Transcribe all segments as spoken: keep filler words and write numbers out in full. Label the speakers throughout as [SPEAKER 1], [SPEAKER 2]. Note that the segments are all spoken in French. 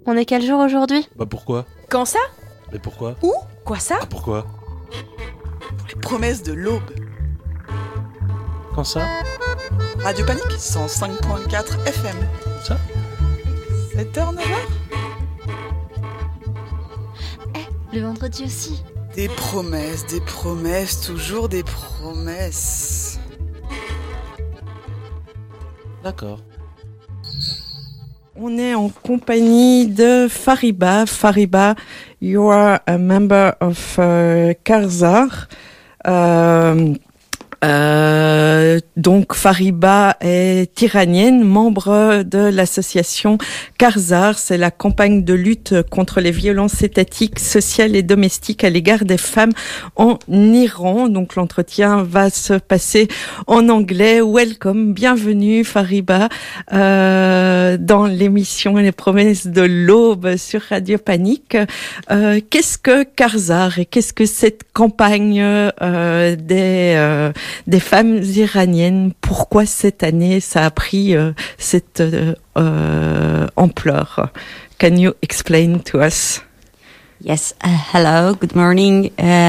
[SPEAKER 1] On est quel jour aujourd'hui ?
[SPEAKER 2] Bah pourquoi ?
[SPEAKER 3] Quand ça ?
[SPEAKER 2] Mais pourquoi ?
[SPEAKER 3] Où ? Quoi ça ?
[SPEAKER 2] Ah pourquoi ?
[SPEAKER 4] Pour les promesses de l'aube.
[SPEAKER 2] Quand ça ?
[SPEAKER 4] Radio Panique, cent cinq virgule quatre F M.
[SPEAKER 2] Ça ?
[SPEAKER 4] sept heures, neuf heures ?
[SPEAKER 1] Eh, le vendredi aussi.
[SPEAKER 4] Des promesses, des promesses, toujours des promesses.
[SPEAKER 2] D'accord.
[SPEAKER 5] On est en compagnie de Fariba. Fariba, you are a member of uh, Karzar. Euh, euh, donc Fariba est iranienne, membre de l'association Karzar. C'est la campagne de lutte contre les violences étatiques, sociales et domestiques à l'égard des femmes en Iran. Donc l'entretien va se passer en anglais. Welcome, bienvenue Fariba euh, dans l'émission Les promesses de l'aube sur Radio Panique. Euh, qu'est-ce que Karzar et qu'est-ce que cette campagne euh, des euh, des femmes iraniennes? Pourquoi cette année ça a pris euh, cette euh, euh, ampleur? Can you explain to us?
[SPEAKER 6] Yes, uh, hello, good morning.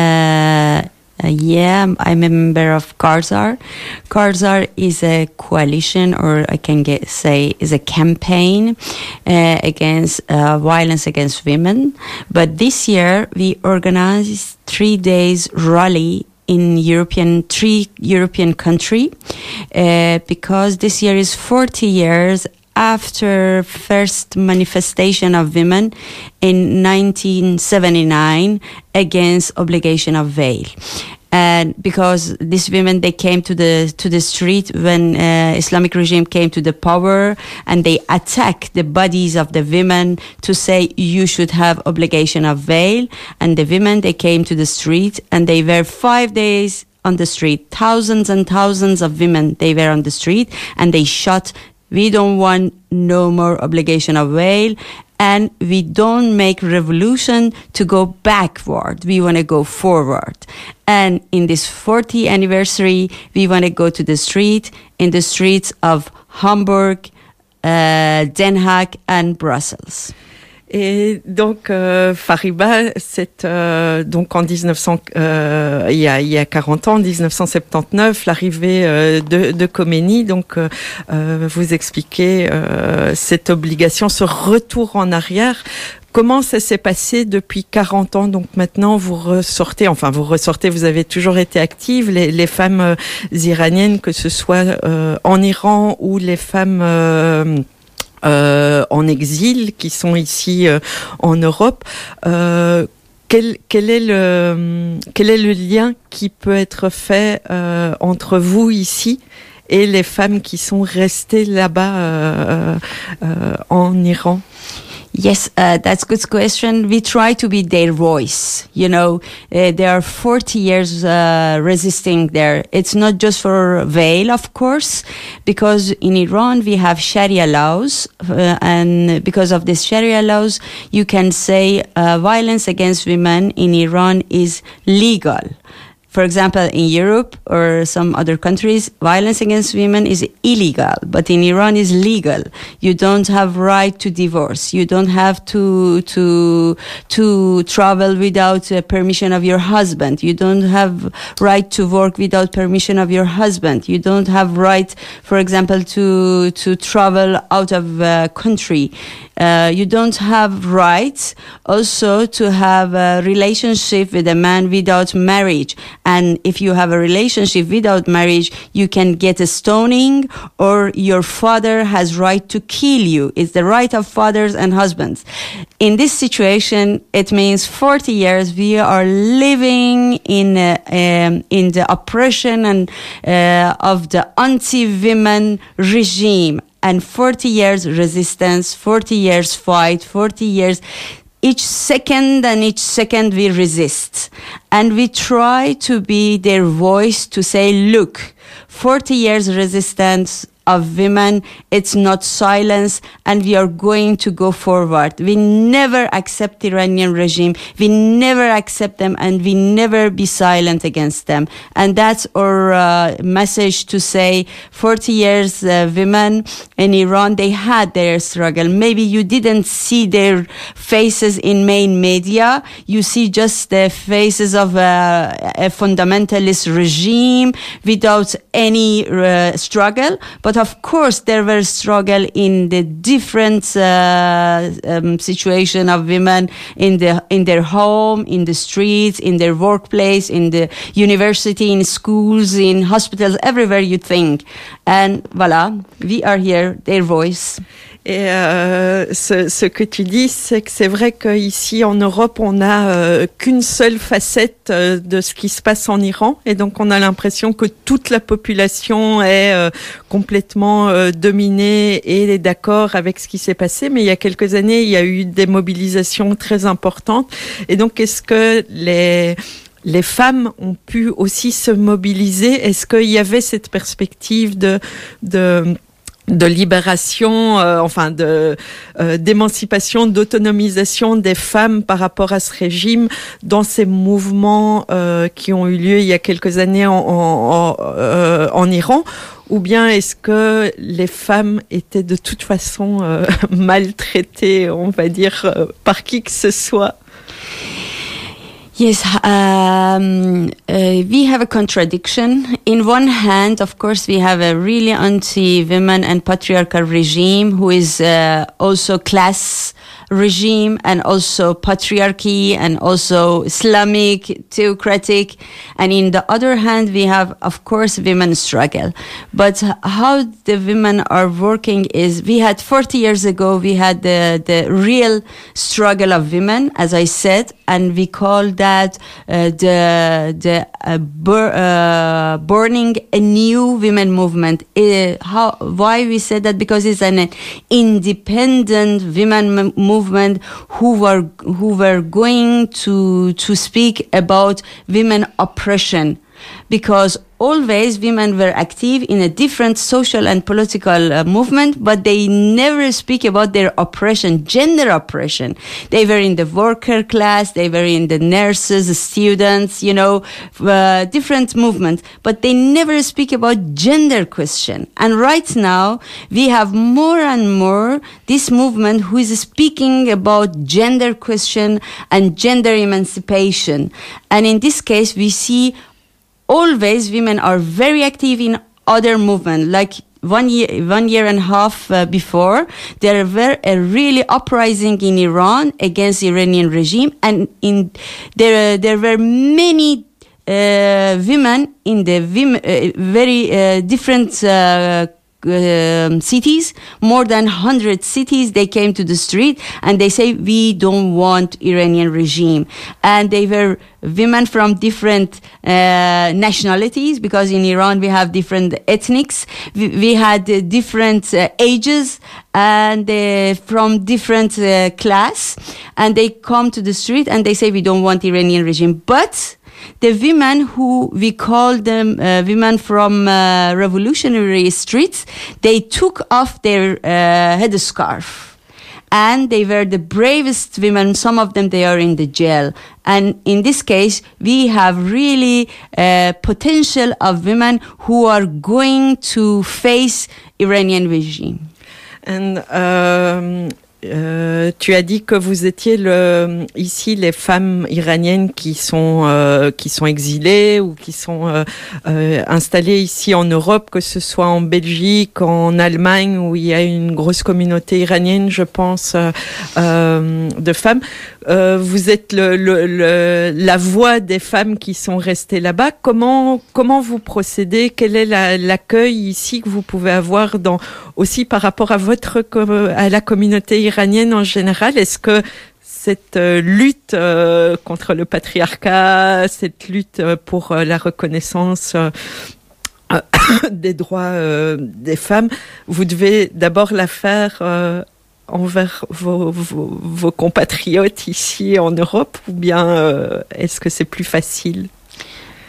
[SPEAKER 6] Uh, uh, yeah, I'm a member of Karzar. Karzar is a coalition, or I can get, say, is a campaign uh, against uh, violence against women. But this year we organized three days rally in European, three European country, uh, because this year is forty years after first manifestation of women in nineteen seventy-nine against obligation of veil. And because these women, they came to the to the street when uh, Islamic regime came to the power, and they attacked the bodies of the women to say you should have obligation of veil. And the women, they came to the street, and they were five days on the street. Thousands and thousands of women, they were on the street, and they shot, we don't want no more obligation of veil. And we don't make revolution to go backward. We want to go forward. And in this fortieth anniversary, we want to go to the street, in the streets of Hamburg, uh, Den Haag, and Brussels.
[SPEAKER 5] Et donc euh, Fariba, c'est euh, donc en dix-neuf cents, euh, il y a il y a quarante ans, dix-neuf cent soixante-dix-neuf, l'arrivée euh, de de Khomeini. Donc euh, vous expliquez euh, cette obligation, ce retour en arrière. Comment ça s'est passé depuis quarante ans? Donc maintenant vous ressortez, enfin vous ressortez, vous avez toujours été active, les, les femmes euh, iraniennes, que ce soit euh, en Iran ou les femmes euh, Euh, en exil, qui sont ici euh, en Europe. Euh, quel, quel est le quel est le lien qui peut être fait euh, entre vous ici et les femmes qui sont restées là-bas euh, euh, en Iran?
[SPEAKER 6] Yes, uh, that's a good question. We try to be their voice. You know, uh, they are forty years uh, resisting there. It's not just for veil, of course, because in Iran we have Sharia laws, uh, and because of these Sharia laws, you can say uh, violence against women in Iran is legal. For example, in Europe or some other countries, violence against women is illegal, but in Iran is legal. You don't have right to divorce. You don't have to to to travel without uh, permission of your husband. You don't have right to work without permission of your husband. You don't have right, for example, to to travel out of uh, country. Uh, you don't have rights also to have a relationship with a man without marriage. And if you have a relationship without marriage, you can get a stoning, or your father has right to kill you. It's the right of fathers and husbands. In this situation, it means forty years we are living in uh, um, in the oppression and uh, of the anti-women regime. And forty years resistance, forty years fight, forty years, each second and each second we resist. And we try to be their voice to say, look, forty years resistance of women. It's not silence, and we are going to go forward. We never accept the Iranian regime. We never accept them, and we never be silent against them. And that's our uh, message to say forty years uh, women in Iran, they had their struggle. Maybe you didn't see their faces in main media. You see just the faces of uh, a fundamentalist regime without any uh, struggle. But of course, there were struggle in the different uh, um, situation of women in the in their home, in the streets, in their workplace, in the university, in schools, in hospitals, everywhere you think. And voilà, we are here, their voice.
[SPEAKER 5] Et euh, ce, ce que tu dis, c'est que c'est vrai qu'ici en Europe, on n'a euh, qu'une seule facette euh, de ce qui se passe en Iran, et donc on a l'impression que toute la population est euh, complètement euh, dominée et est d'accord avec ce qui s'est passé. Mais il y a quelques années, il y a eu des mobilisations très importantes, et donc est-ce que les les femmes ont pu aussi se mobiliser? Est-ce qu'il y avait cette perspective de de de libération, euh, enfin de euh, d'émancipation, d'autonomisation des femmes par rapport à ce régime dans ces mouvements euh, qui ont eu lieu il y a quelques années en, en, en, euh, en Iran? Ou bien est-ce que les femmes étaient de toute façon euh, maltraitées, on va dire, euh, par qui que ce soit?
[SPEAKER 6] Yes, um, uh, we have a contradiction. In one hand, of course, we have a really anti-women and patriarchal regime who is uh, also class regime and also patriarchy and also Islamic, theocratic. And in the other hand, we have, of course, women struggle. But how the women are working is, we had forty years ago, we had the, the real struggle of women, as I said, and we call that uh, the the uh, bur- uh, burning a new women movement. Uh, how? Why we said that? Because it's an independent women m- movement who were who were going to to speak about women oppression. Because always women were active in a different social and political uh, movement, but they never speak about their oppression, gender oppression. They were in the worker class, they were in the nurses, the students, you know, uh, different movements, but they never speak about gender question. And right now, we have more and more this movement who is speaking about gender question and gender emancipation. And in this case, we see always women are very active in other movements. Like one year, one year and a half uh, before, there were a really uprising in Iran against the Iranian regime, and in there there were many uh, women in the vim, uh, very uh, different uh, Uh, cities, more than one hundred cities. They came to the street and they say, we don't want Iranian regime. And they were women from different uh, nationalities, because in Iran we have different ethnics. We, we had uh, different uh, ages and uh, from different uh, class. And they come to the street and they say, we don't want Iranian regime. But the women who we call them uh, women from uh, revolutionary streets, they took off their uh, headscarf. And they were the bravest women. Some of them, they are in the jail. And in this case, we have really uh, potential of women who are going to face Iranian regime.
[SPEAKER 5] And um Euh, tu as dit que vous étiez le, ici les femmes iraniennes qui sont euh, qui sont exilées ou qui sont euh, euh, installées ici en Europe, que ce soit en Belgique, en Allemagne, où il y a une grosse communauté iranienne, je pense, euh, euh, de femmes. Euh, vous êtes le, le, le, la voix des femmes qui sont restées là-bas. Comment comment vous procédez? Quel est la, l'accueil ici que vous pouvez avoir dans, aussi par rapport à votre à la communauté iranienne en général? Est-ce que cette euh, lutte euh, contre le patriarcat, cette lutte euh, pour euh, la reconnaissance euh, euh, des droits euh, des femmes, vous devez d'abord la faire euh, envers vos, vos, vos compatriotes ici en Europe, ou bien euh, est-ce que c'est plus facile?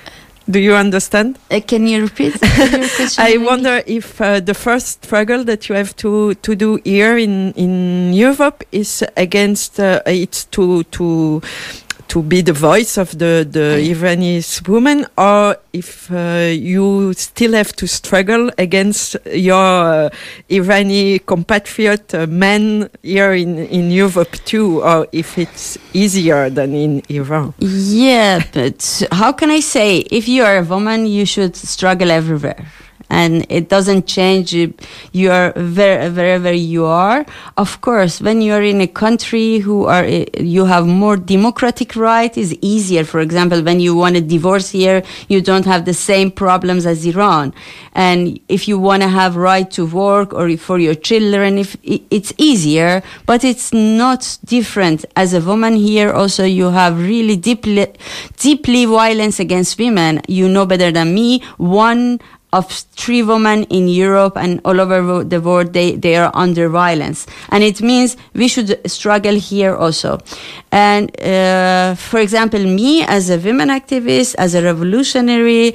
[SPEAKER 5] Do you understand?
[SPEAKER 6] Uh, can you repeat your question?
[SPEAKER 5] I
[SPEAKER 6] maybe?
[SPEAKER 5] wonder if uh, the first struggle that you have to, to do here in, in Europe is against uh, it's to to to be the voice of the the Iranian woman, or if uh, you still have to struggle against your uh, Iranian compatriot uh, men here in in Europe too, or if it's easier than in Iran.
[SPEAKER 6] Yeah, but how can I say? If you are a woman, you should struggle everywhere. And it doesn't change. You are very, wherever you are. Of course, when you are in a country who are, you have more democratic right, is easier. For example, when you want a divorce here, you don't have the same problems as Iran. And if you want to have right to work or for your children, if it's easier, but it's not different. As a woman here, also you have really deeply, deeply violence against women. You know better than me. One of three women in Europe and all over the world, they, they are under violence. And it means we should struggle here also. And uh, for example, me as a women activist, as a revolutionary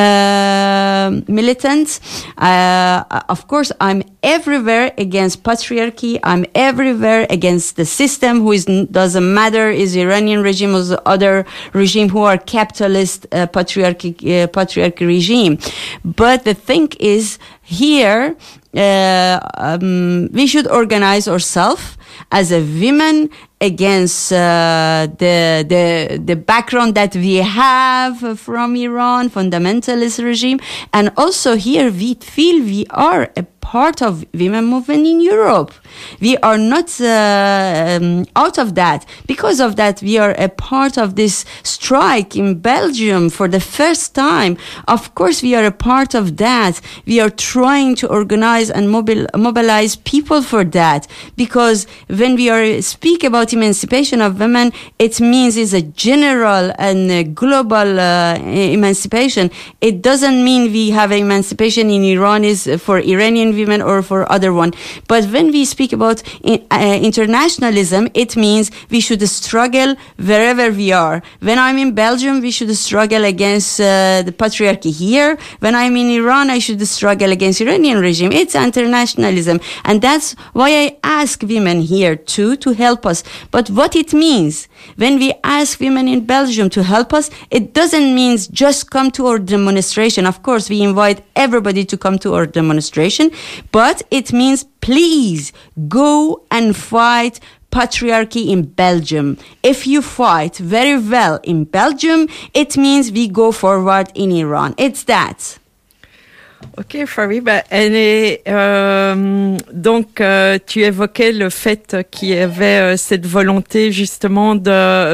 [SPEAKER 6] uh, militant, uh, of course, I'm everywhere against patriarchy. I'm everywhere against the system, who is doesn't matter is Iranian regime or the other regime who are capitalist uh, patriarchy uh, patriarchy regime. But the thing is, here uh, um, we should organize ourselves as a women against uh, the the the background that we have from Iran, fundamentalist regime, and also here we feel we are a part of women movement in Europe. We are not uh, um, out of that. Because of that, we are a part of this strike in Belgium for the first time. Of course, we are a part of that. We are trying to organize and mobil- mobilize people for that. Because when we are speak about emancipation of women, it means it's a general and a global uh, emancipation. It doesn't mean we have emancipation in Iran is for Iranian women or for other one. But when we speak about in, uh, internationalism, it means we should struggle wherever we are. When I'm in Belgium, we should struggle against uh, the patriarchy here. When I'm in Iran, I should struggle against Iranian regime. It's internationalism. And that's why I ask women here too to help us. But what it means, when we ask women in Belgium to help us, it doesn't mean just come to our demonstration. Of course, we invite everybody to come to our demonstration, but it means please go and fight patriarchy in Belgium. If you fight very well in Belgium, it means we go forward in Iran. It's that.
[SPEAKER 5] Ok, Fariba. Et, euh, donc, euh, tu évoquais le fait qu'il y avait euh, cette volonté justement de,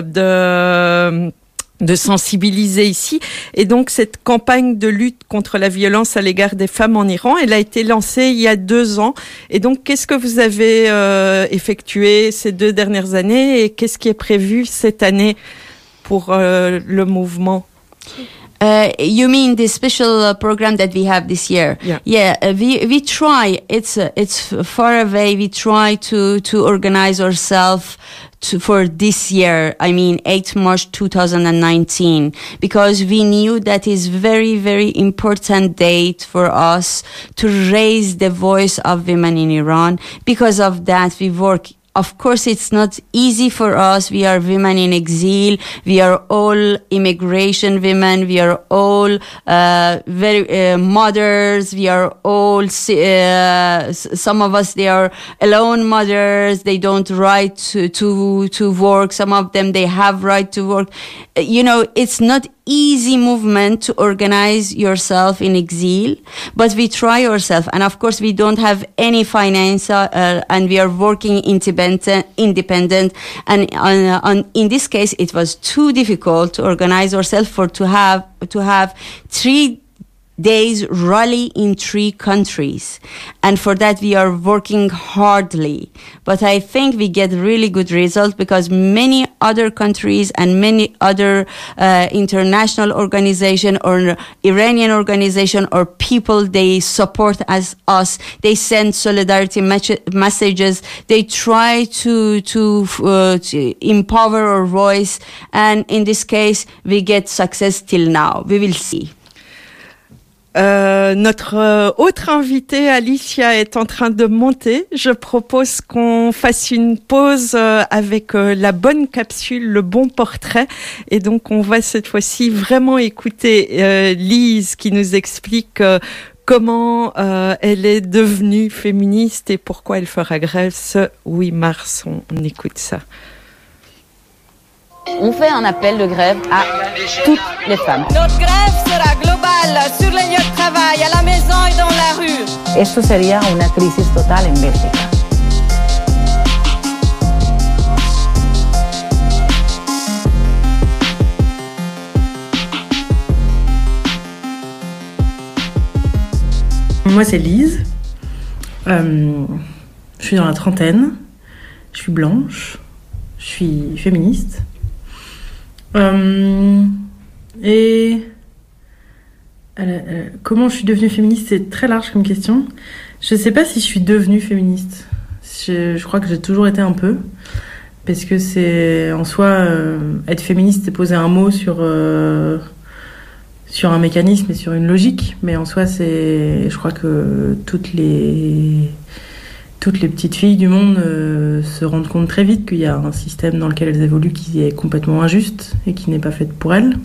[SPEAKER 5] de, de sensibiliser ici. Et donc, cette campagne de lutte contre la violence à l'égard des femmes en Iran, elle a été lancée il y a deux ans. Et donc, qu'est-ce que vous avez euh, effectué ces deux dernières années et qu'est-ce qui est prévu cette année pour euh, le mouvement?
[SPEAKER 6] Uh, you mean the special uh, program that we have this year?
[SPEAKER 5] Yeah.
[SPEAKER 6] Yeah. Uh, we we try. It's uh, it's far away. We try to to organize ourselves to for this year. I mean, eighth March two thousand nineteen, because we knew that is very very important date for us to raise the voice of women in Iran. Because of that, we work. Of course, it's not easy for us. We are women in exile. We are all immigration women. We are all uh, very uh, mothers. We are all, uh, some of us, they are alone mothers. They don't right to, to, to work. Some of them, they have right to work. You know, it's not easy movement to organize yourself in exile, but we try ourselves. And of course, we don't have any finance, uh, and we are working independent, independent. And on, on, in this case, it was too difficult to organize ourselves for to have, to have three days rally in three countries. And for that, we are working hardly. But I think we get really good results because many other countries and many other uh, international organizations or Iranian organization or people, they support as us. They send solidarity me- messages. They try to, to, uh, to empower our voice. And in this case, we get success till now. We will see.
[SPEAKER 5] Euh, notre euh, autre invitée, Alicia, est en train de monter. Je propose qu'on fasse une pause euh, avec euh, la bonne capsule, le bon portrait. Et donc, on va cette fois-ci vraiment écouter euh, Lise qui nous explique euh, comment euh, elle est devenue féministe et pourquoi elle fera grève ce huit mars. On, on écoute ça.
[SPEAKER 3] On fait un appel de grève à toutes les femmes.
[SPEAKER 7] Notre grève sera globale sur les lieux de travail, à la maison et dans la rue.
[SPEAKER 3] Esto sería una crisis total en Bélgica.
[SPEAKER 8] Moi, c'est Lise. Euh, je suis dans la trentaine. Je suis blanche. Je suis féministe. Euh, et euh, euh, comment je suis devenue féministe, c'est très large comme question. Je sais pas si je suis devenue féministe. Je, je crois que j'ai toujours été un peu, parce que c'est en soi euh, être féministe, c'est poser un mot sur euh, sur un mécanisme et sur une logique. Mais en soi, c'est, je crois que toutes les Toutes les petites filles du monde euh, se rendent compte très vite qu'il y a un système dans lequel elles évoluent qui est complètement injuste et qui n'est pas fait pour elles.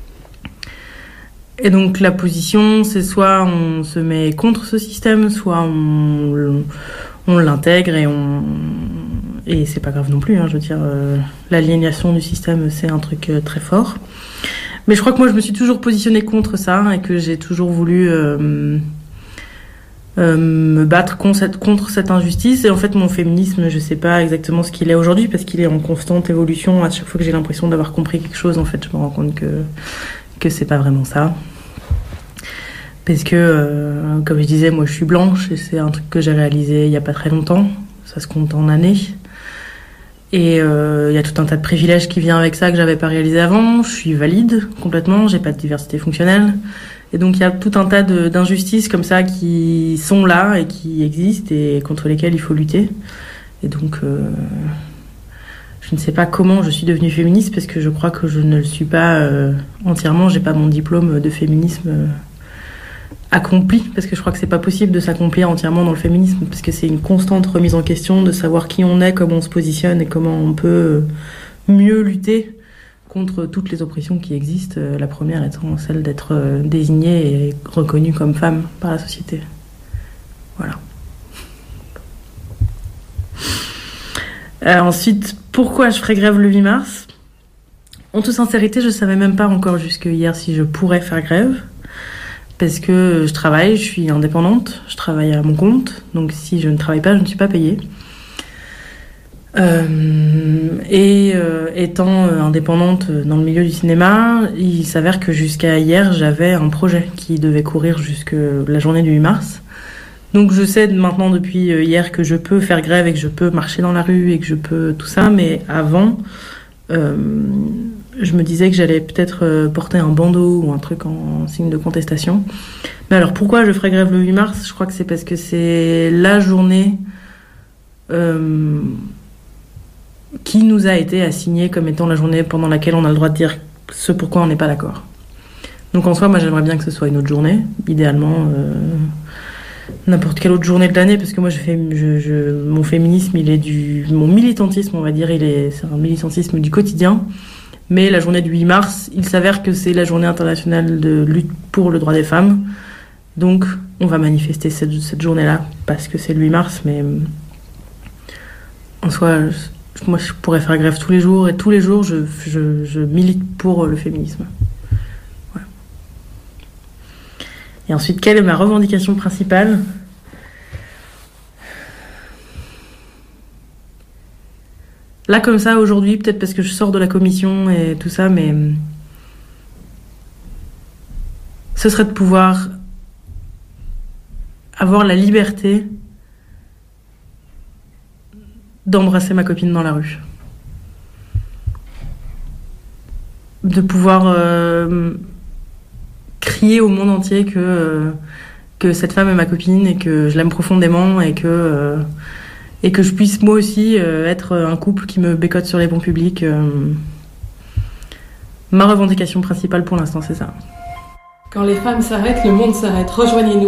[SPEAKER 8] Et donc la position, c'est soit on se met contre ce système, soit on, on l'intègre et on et c'est pas grave non plus. Hein, je veux dire, euh, l'aliénation du système, c'est un truc euh, très fort. Mais je crois que moi, je me suis toujours positionnée contre ça et que j'ai toujours voulu euh, Euh, me battre contre cette, contre cette injustice. Et en fait, mon féminisme, je sais pas exactement ce qu'il est aujourd'hui parce qu'il est en constante évolution. À chaque fois que j'ai l'impression d'avoir compris quelque chose, en fait, je me rends compte que, que c'est pas vraiment ça. Parce que, euh, comme je disais, moi, je suis blanche et c'est un truc que j'ai réalisé il y a pas très longtemps. Ça se compte en années. Et il euh, y a tout un tas de privilèges qui viennent avec ça que j'avais pas réalisé avant. Je suis valide complètement, j'ai pas de diversité fonctionnelle. Et donc il y a tout un tas de, d'injustices comme ça qui sont là et qui existent et contre lesquelles il faut lutter. Et donc euh, je ne sais pas comment je suis devenue féministe parce que je crois que je ne le suis pas euh, entièrement. J'ai pas mon diplôme de féminisme euh, accompli parce que je crois que c'est pas possible de s'accomplir entièrement dans le féminisme parce que c'est une constante remise en question de savoir qui on est, comment on se positionne et comment on peut mieux lutter contre toutes les oppressions qui existent, la première étant celle d'être désignée et reconnue comme femme par la société. Voilà. Euh, ensuite, pourquoi je ferais grève le huit mars ? En toute sincérité, je savais même pas encore jusque hier si je pourrais faire grève, parce que je travaille, je suis indépendante, je travaille à mon compte, donc si je ne travaille pas, je ne suis pas payée. Euh, et euh, étant euh, indépendante dans le milieu du cinéma, il s'avère que jusqu'à hier, j'avais un projet qui devait courir jusque la journée du huit mars. Donc je sais maintenant depuis hier que je peux faire grève et que je peux marcher dans la rue et que je peux tout ça, mais avant, euh, je me disais que j'allais peut-être porter un bandeau ou un truc en signe de contestation. Mais alors pourquoi je ferais grève le huit mars ? Je crois que c'est parce que c'est la journée euh, qui nous a été assignée comme étant la journée pendant laquelle on a le droit de dire ce pourquoi on n'est pas d'accord. Donc en soi, moi j'aimerais bien que ce soit une autre journée, idéalement euh, n'importe quelle autre journée de l'année, parce que moi je fais, je, je, mon féminisme, il est du, mon militantisme, on va dire, il est, c'est un militantisme du quotidien. Mais la journée du huit mars, il s'avère que c'est la journée internationale de lutte pour le droit des femmes. Donc on va manifester cette, cette journée-là parce que c'est le huit mars, mais en soi, moi je pourrais faire grève tous les jours et tous les jours je, je, je milite pour le féminisme. Voilà. Et ensuite, quelle est ma revendication principale ? Là, comme ça, aujourd'hui, peut-être parce que je sors de la commission et tout ça, mais ce serait de pouvoir avoir la liberté d'embrasser ma copine dans la rue. De pouvoir euh, crier au monde entier que, euh, que cette femme est ma copine et que je l'aime profondément et que, euh, et que je puisse moi aussi euh, être un couple qui me bécote sur les ponts publics. Euh, ma revendication principale pour l'instant, c'est ça.
[SPEAKER 9] Quand les femmes s'arrêtent, le monde s'arrête. Rejoignez-nous.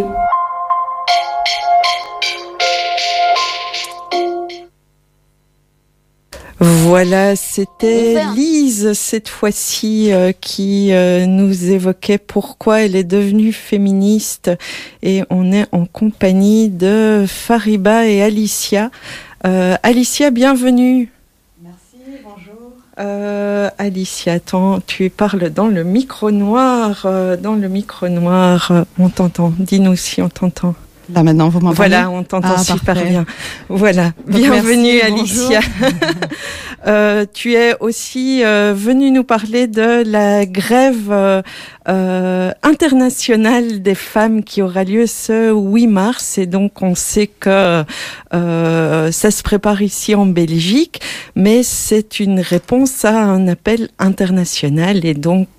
[SPEAKER 5] Voilà, c'était Lise cette fois-ci euh, qui euh, nous évoquait pourquoi elle est devenue féministe, et on est en compagnie de Fariba et Alicia. Euh, Alicia, bienvenue.
[SPEAKER 10] Merci, bonjour.
[SPEAKER 5] Euh, Alicia, attends, tu parles dans le micro noir, euh, dans le micro noir, euh, on t'entend, dis-nous si on t'entend.
[SPEAKER 10] Là maintenant, vous m'entendez ?
[SPEAKER 5] Voilà, on t'entend ah, super
[SPEAKER 10] parfait.
[SPEAKER 5] bien. Voilà,
[SPEAKER 10] donc,
[SPEAKER 5] bienvenue
[SPEAKER 10] merci,
[SPEAKER 5] Alicia. euh, tu es aussi euh, venue nous parler de la grève euh, euh, internationale des femmes qui aura lieu ce huit mars. Et donc, on sait que euh, ça se prépare ici en Belgique, mais c'est une réponse à un appel international. Et donc,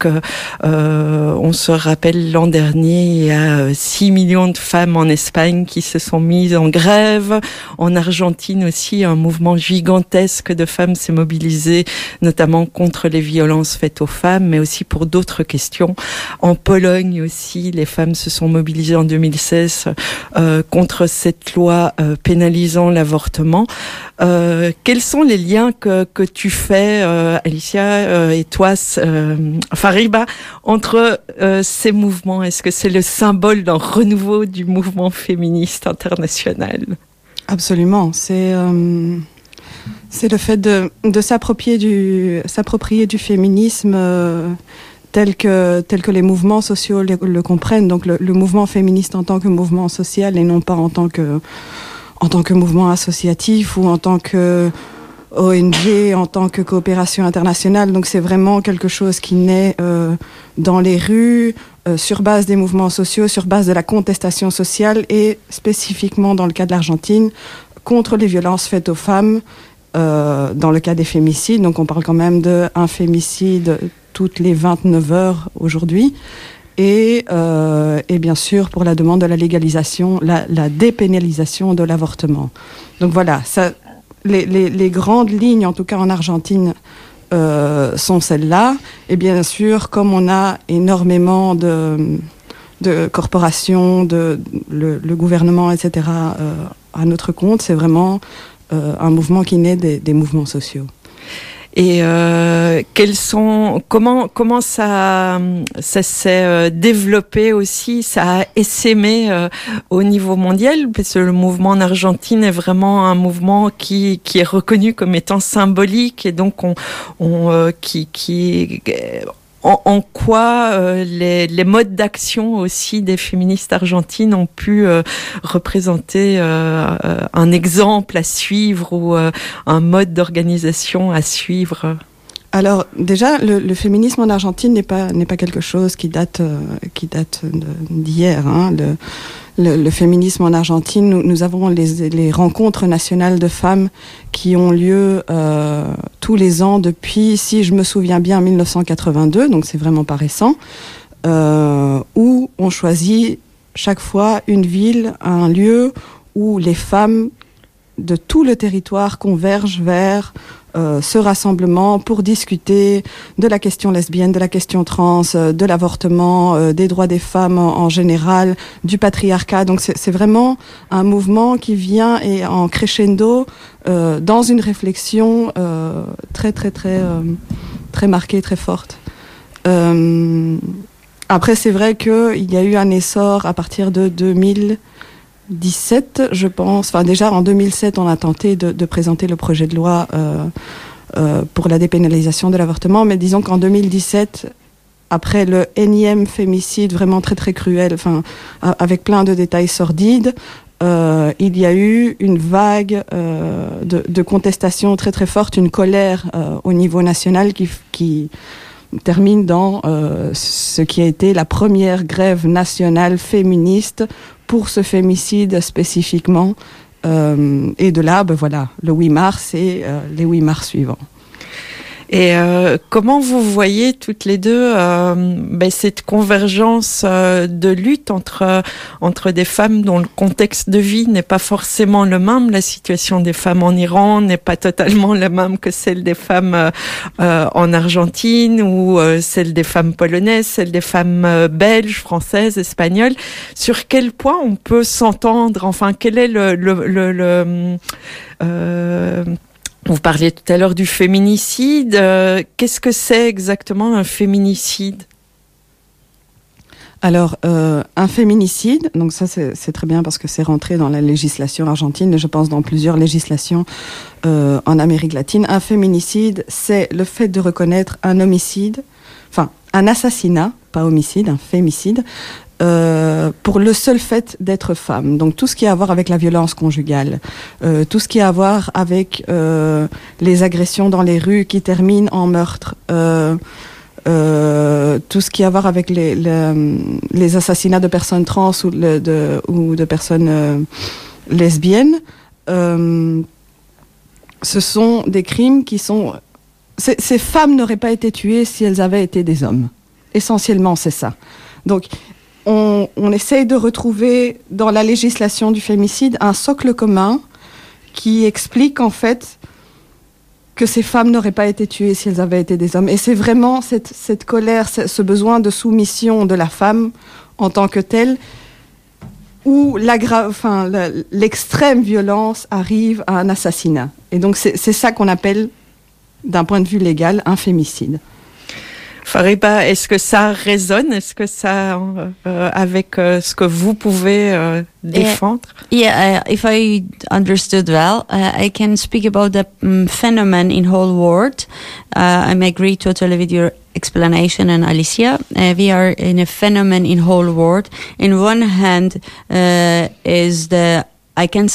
[SPEAKER 5] euh, on se rappelle l'an dernier, il y a six millions de femmes en Espagne qui se sont mises en grève. En Argentine aussi, un mouvement gigantesque de femmes s'est mobilisé, notamment contre les violences faites aux femmes, mais aussi pour d'autres questions. En Pologne aussi, les femmes se sont mobilisées en deux mille seize euh, contre cette loi euh, pénalisant l'avortement. Euh, quels sont les liens que, que tu fais, euh, Alicia, euh, et toi, euh, Fariba, entre euh, ces mouvements ? Est-ce que c'est le symbole d'un renouveau du mouvement féministe international ?
[SPEAKER 10] Absolument. C'est, euh, c'est le fait de, de s'approprier du, s'approprier du féminisme euh, tel que, tel que les mouvements sociaux le, le comprennent. Donc le, le mouvement féministe en tant que mouvement social et non pas en tant que, en tant que mouvement associatif ou en tant que O N G, en tant que coopération internationale. Donc c'est vraiment quelque chose qui naît euh, dans les rues, euh, sur base des mouvements sociaux, sur base de la contestation sociale et spécifiquement dans le cas de l'Argentine, contre les violences faites aux femmes, euh, dans le cas des fémicides. Donc on parle quand même d'un fémicide toutes les vingt-neuf heures aujourd'hui. Et, euh, et bien sûr pour la demande de la légalisation, la, la dépénalisation de l'avortement. Donc voilà, ça, les, les, les grandes lignes, en tout cas en Argentine, euh, sont celles-là. Et bien sûr, comme on a énormément de, de corporations, de, le, le gouvernement, et cetera, euh, à notre compte, c'est vraiment euh, un mouvement qui naît des, des mouvements sociaux.
[SPEAKER 5] Et euh, quels sont, comment comment ça ça s'est euh, développé aussi, ça a essaimé euh, au niveau mondial, parce que le mouvement en Argentine est vraiment un mouvement qui qui est reconnu comme étant symbolique, et donc on on euh, qui qui En, en quoi euh, les, les modes d'action aussi des féministes argentines ont pu euh, représenter euh, un exemple à suivre ou euh, un mode d'organisation à suivre?
[SPEAKER 10] Alors déjà, le, le féminisme en Argentine n'est pas n'est pas quelque chose qui date euh, qui date de, d'hier. Hein. Le, le, le féminisme en Argentine, nous, nous avons les, les rencontres nationales de femmes qui ont lieu euh, tous les ans depuis, si je me souviens bien, mille neuf cent quatre-vingt-deux. Donc c'est vraiment pas récent. Euh, où on choisit chaque fois une ville, un lieu où les femmes de tout le territoire convergent vers euh, ce rassemblement pour discuter de la question lesbienne, de la question trans, euh, de l'avortement, euh, des droits des femmes en, en général, du patriarcat. Donc c'est, c'est vraiment un mouvement qui vient et en crescendo euh, dans une réflexion euh, très très très euh, très marquée, très forte. Euh, après c'est vrai qu'il y a eu un essor à partir de deux mille dix-sept, je pense. Enfin, déjà en deux mille sept, on a tenté de, de présenter le projet de loi euh, euh, pour la dépénalisation de l'avortement, mais disons qu'en deux mille dix-sept, après le énième fémicide vraiment très très cruel, enfin avec plein de détails sordides, euh, il y a eu une vague euh, de, de contestation très très forte, une colère euh, au niveau national qui, qui termine dans euh, ce qui a été la première grève nationale féministe pour ce fémicide spécifiquement. Euh, et de là, ben voilà, le huit mars et euh, les huit mars suivants.
[SPEAKER 5] Et euh, comment vous voyez toutes les deux euh, ben, cette convergence euh, de lutte entre euh, entre des femmes dont le contexte de vie n'est pas forcément le même. La situation des femmes en Iran n'est pas totalement la même que celle des femmes euh, euh, en Argentine ou euh, celle des femmes polonaises, celle des femmes euh, belges, françaises, espagnoles. Sur quel point on peut s'entendre? Enfin, quel est le le, le, le euh, vous parliez tout à l'heure du féminicide. Euh, qu'est-ce que c'est exactement un féminicide?
[SPEAKER 10] Alors, euh, un féminicide, donc ça c'est, c'est très bien parce que c'est rentré dans la législation argentine et je pense dans plusieurs législations euh, en Amérique latine. Un féminicide, c'est le fait de reconnaître un homicide, enfin un assassinat, pas homicide, un fémicide, Euh, pour le seul fait d'être femme. Donc tout ce qui a à voir avec la violence conjugale, euh, tout ce qui a à voir avec euh, les agressions dans les rues qui terminent en meurtre, euh, euh, tout ce qui a à voir avec les, les, les assassinats de personnes trans ou de, de, ou de personnes euh, lesbiennes, euh, ce sont des crimes qui sont... Ces, ces femmes n'auraient pas été tuées si elles avaient été des hommes. Essentiellement, c'est ça. Donc, On, on essaye de retrouver dans la législation du fémicide un socle commun qui explique en fait que ces femmes n'auraient pas été tuées si elles avaient été des hommes. Et c'est vraiment cette, cette colère, ce besoin de soumission de la femme en tant que telle, où enfin, l'extrême violence arrive à un assassinat. Et donc c'est, c'est ça qu'on appelle, d'un point de vue légal, un fémicide.
[SPEAKER 5] Fariba, est-ce que ça résonne? Est-ce que ça, euh, avec euh, ce que vous pouvez euh, défendre?
[SPEAKER 6] Yeah, yeah uh, if I understood well, uh, I can speak about the um, phenomenon in whole world. Uh, I agree totally with your explanation, and Alicia. Uh, we are in a phenomenon in whole world. In one hand uh, is the, I can